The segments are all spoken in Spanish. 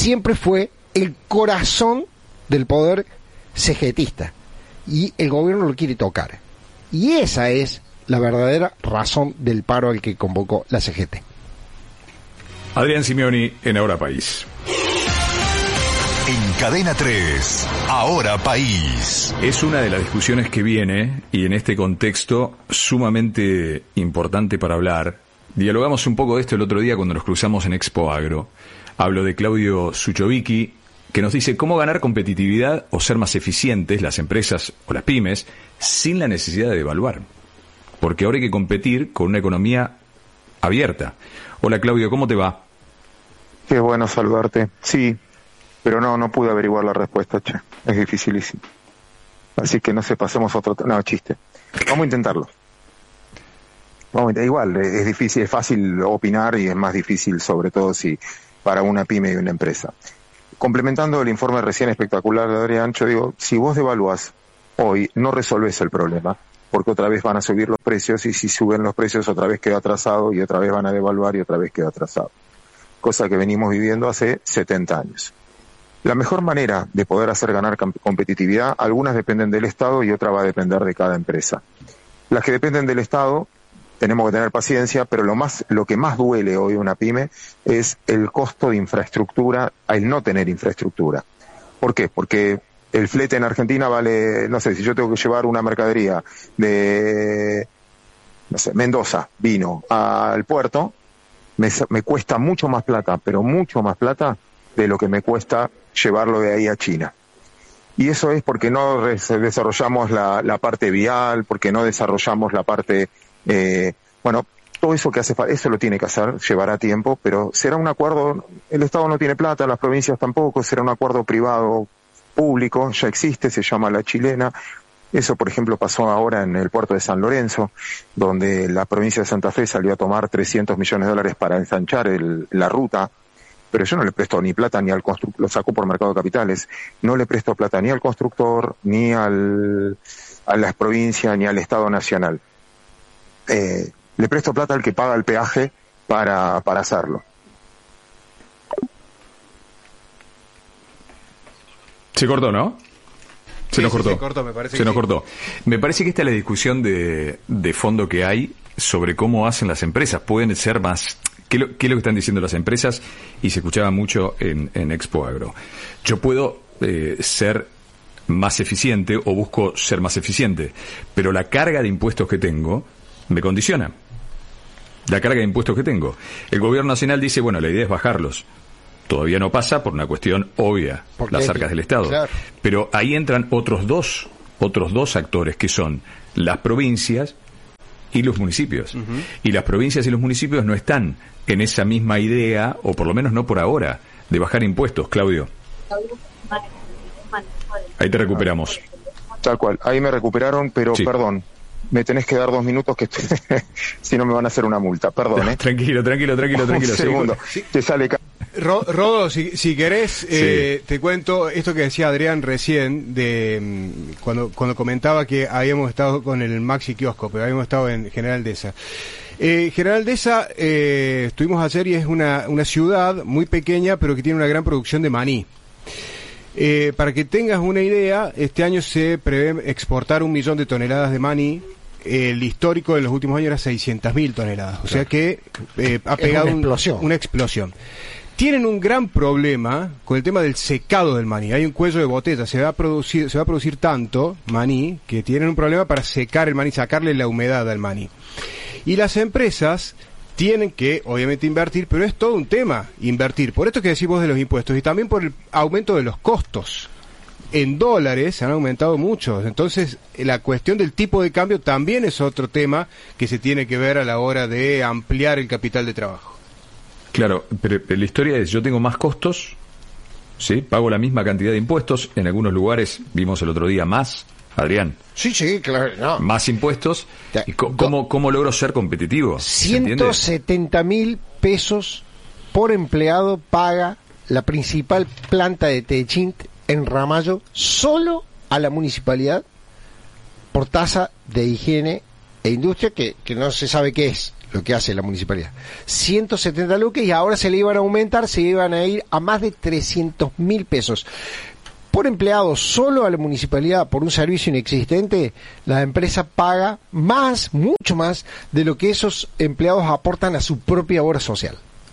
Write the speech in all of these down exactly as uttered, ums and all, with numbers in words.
siempre fue el corazón del poder cegetista, y el gobierno lo quiere tocar. Y esa es la verdadera razón del paro al que convocó la C G T. Adrián Simeoni en Ahora País. En Cadena tres, Ahora País. Es una de las discusiones que viene, y en este contexto sumamente importante para hablar. Dialogamos un poco de esto el otro día cuando nos cruzamos en Expo Agro. Hablo de Claudio Suchovicki, que nos dice cómo ganar competitividad o ser más eficientes las empresas o las pymes sin la necesidad de devaluar. Porque ahora hay que competir con una economía abierta. Hola Claudio, ¿cómo te va? Qué bueno saludarte. Sí, pero no, no pude averiguar la respuesta, che. Es dificilísimo. Así que no sé, pasemos a otro... No, chiste. Vamos a intentarlo. Vamos a intentar. Igual, es difícil, es fácil opinar y es más difícil, sobre todo si para una pyme y una empresa. Complementando el informe recién espectacular de Adrián, yo digo, si vos devaluás hoy, no resolvés el problema, porque otra vez van a subir los precios, y si suben los precios otra vez queda atrasado, y otra vez van a devaluar y otra vez queda atrasado. Cosa que venimos viviendo hace setenta años. La mejor manera de poder hacer ganar competitividad, algunas dependen del Estado y otra va a depender de cada empresa. Las que dependen del Estado, tenemos que tener paciencia, pero lo más, lo que más duele hoy a una pyme es el costo de infraestructura, al no tener infraestructura. ¿Por qué? Porque el flete en Argentina vale, no sé, si yo tengo que llevar una mercadería de, no sé, Mendoza, vino, al puerto, me, me cuesta mucho más plata, pero mucho más plata de lo que me cuesta llevarlo de ahí a China. Y eso es porque no desarrollamos la, la parte vial, porque no desarrollamos la parte, eh, bueno, todo eso que hace falta, eso lo tiene que hacer, llevará tiempo, pero será un acuerdo, el Estado no tiene plata, las provincias tampoco, será un acuerdo privado público, ya existe, se llama La Chilena. Eso, por ejemplo, pasó ahora en el puerto de San Lorenzo, donde la provincia de Santa Fe salió a tomar trescientos millones de dólares para ensanchar el, la ruta, pero yo no le presto ni plata ni al constructor, lo sacó por Mercado de Capitales, no le presto plata ni al constructor, ni al, a las provincias, ni al Estado Nacional. Eh, le presto plata al que paga el peaje para, para hacerlo. Se cortó, ¿no? Se sí, nos sí, cortó. Se cortó, me parece. Se que nos sí. cortó. Me parece que esta es la discusión de, de fondo que hay sobre cómo hacen las empresas. Pueden ser más... ¿Qué, lo, ¿Qué es lo que están diciendo las empresas? Y se escuchaba mucho en, en Expo Agro. Yo puedo eh, ser más eficiente o busco ser más eficiente, pero la carga de impuestos que tengo me condiciona. La carga de impuestos que tengo. El gobierno nacional dice, bueno, la idea es bajarlos. Todavía no pasa por una cuestión obvia, Porque las hay arcas que- del Estado. claro. Pero ahí entran otros dos, otros dos actores que son las provincias y los municipios. Uh-huh. Y las provincias y los municipios no están en esa misma idea, o por lo menos no por ahora, de bajar impuestos. Claudio. Ahí te recuperamos. Tal cual, ahí me recuperaron, pero Sí. perdón, me tenés que dar dos minutos que si no me van a hacer una multa, perdón, ¿eh? Tranquilo, tranquilo, tranquilo, tranquilo. Un segundo, Sí. te sale... ca- Ro- Rodo, si, si querés, eh, te cuento esto que decía Adrián recién, de mm, cuando, cuando comentaba que habíamos estado con el Maxi Kiosco, pero habíamos estado en General Deza. Eh, General Deza, eh, estuvimos ayer y es una, una ciudad muy pequeña, pero que tiene una gran producción de maní. Eh, para que tengas una idea, este año se prevé exportar un millón de toneladas de maní. El histórico de los últimos años era seiscientas mil toneladas. O sea que eh, ha Es pegado una un- explosión. una explosión. Tienen un gran problema con el tema del secado del maní. Hay un cuello de botella. Se va a producir, se va a producir tanto maní que tienen un problema para secar el maní, sacarle la humedad al maní. Y las empresas tienen que, obviamente, invertir, pero es todo un tema, invertir. Por esto que decís vos de los impuestos y también por el aumento de los costos. En dólares se han aumentado mucho. Entonces, la cuestión del tipo de cambio también es otro tema que se tiene que ver a la hora de ampliar el capital de trabajo. Claro, pero la historia es, yo tengo más costos, ¿sí? Pago la misma cantidad de impuestos, en algunos lugares vimos el otro día más, Adrián, Sí, sí, claro. No. más impuestos, y co- ¿cómo, cómo logro ser competitivo? ¿Se entiende? ciento setenta mil pesos por empleado paga la principal planta de Techint en Ramallo solo a la municipalidad por tasa de higiene e industria que, que no se sabe qué es. lo que hace la municipalidad. ciento setenta lucas y ahora se le iban a aumentar, se iban a ir a más de trescientos mil pesos. Por empleado, solo a la municipalidad, por un servicio inexistente, la empresa paga más, mucho más, de lo que esos empleados aportan a su propia obra social.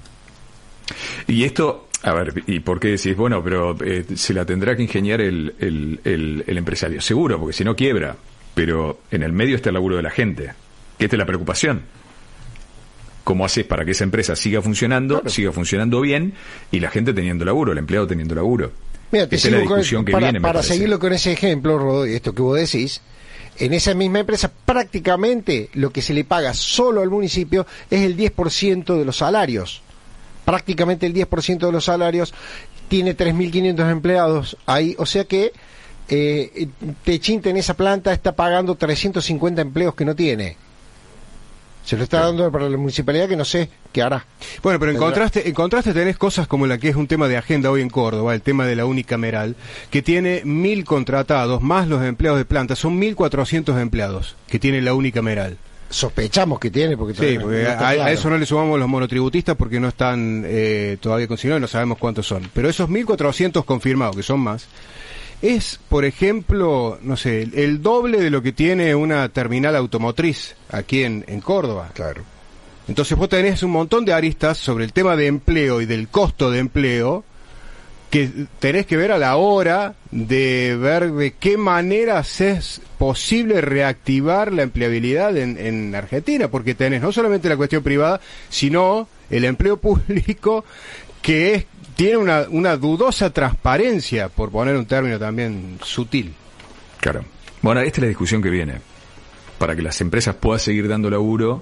Y esto, a ver, ¿y por qué decís? Bueno, pero eh, se la tendrá que ingeniar el, el, el, el empresario. Seguro, porque si no quiebra. Pero en el medio está el laburo de la gente. Que esta es la preocupación. ¿Cómo haces para que esa empresa siga funcionando, claro, siga funcionando bien, y la gente teniendo laburo, el empleado teniendo laburo? Mira, te sigo con, que para, viene, para seguirlo con ese ejemplo, Rodo, y esto que vos decís, en esa misma empresa prácticamente lo que se le paga solo al municipio es el diez por ciento de los salarios. Prácticamente el diez por ciento de los salarios, tiene tres mil quinientos empleados ahí, o sea que eh, Techinte en esa planta está pagando trescientos cincuenta empleos que no tiene. Se lo está dando para la municipalidad, que no sé qué hará. Bueno, pero en contraste, en contraste tenés cosas como la que es un tema de agenda hoy en Córdoba, el tema de la unicameral, que tiene mil contratados, más los empleados de planta, son mil cuatrocientos empleados que tiene la unicameral. Sospechamos que tiene, porque, sí, porque no a, claro. a eso no le sumamos los monotributistas porque no están eh, todavía consignados y no sabemos cuántos son. Pero esos mil cuatrocientos confirmados, que son más, es, por ejemplo, no sé, el doble de lo que tiene una terminal automotriz aquí en, en Córdoba. Claro. Entonces vos tenés un montón de aristas sobre el tema de empleo y del costo de empleo que tenés que ver a la hora de ver de qué manera es posible reactivar la empleabilidad en, en Argentina, porque tenés no solamente la cuestión privada, sino el empleo público, que es tiene una, una dudosa transparencia, por poner un término también sutil. Claro. Bueno, esta es la discusión que viene. Para que las empresas puedan seguir dando laburo,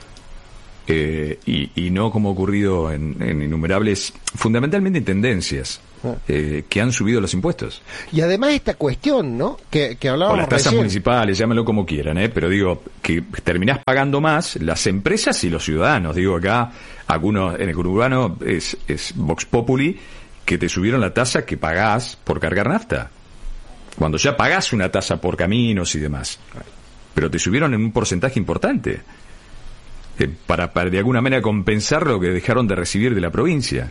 eh, y, y no como ha ocurrido en, en innumerables, fundamentalmente en tendencias, eh, que han subido los impuestos. Y además esta cuestión, ¿no? Que, que hablábamos o las tasas recién. municipales, llámenlo como quieran, ¿eh? Pero digo, que terminás pagando más las empresas y los ciudadanos. Digo, acá, algunos, en el urbano es, es Vox Populi, que te subieron la tasa que pagás por cargar nafta. Cuando ya pagás una tasa por caminos y demás. Pero te subieron en un porcentaje importante. Eh, para, para de alguna manera compensar lo que dejaron de recibir de la provincia.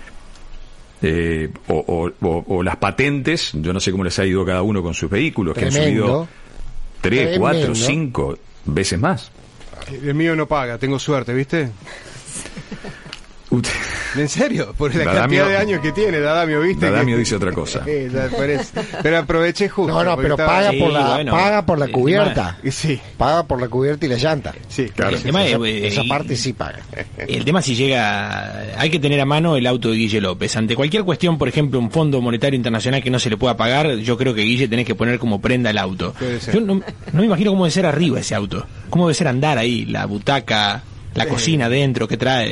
Eh, o, o, o, o las patentes, yo no sé cómo les ha ido a cada uno con sus vehículos, Tremendo. que han subido tres, Tremendo. cuatro, cinco veces más. El mío no paga, tengo suerte, ¿viste? ¿En serio? Por la Dadamio, cantidad de años que tiene Dadamio, ¿viste? Dadamio que... dice otra cosa. Pero aproveché justo. No, no, pero estaba... paga, sí, por la, bueno, paga por la cubierta. Sí. Paga por la cubierta y la llanta. Sí, claro. El tema esa, es, esa y, parte sí paga. El tema si llega... Hay que tener a mano el auto de Guille López. Ante cualquier cuestión, por ejemplo, un Fondo Monetario Internacional que no se le pueda pagar, yo creo que Guille tenés que poner como prenda el auto. Yo no, no me imagino cómo debe ser arriba ese auto. Cómo debe ser andar ahí, la butaca, la cocina dentro que trae.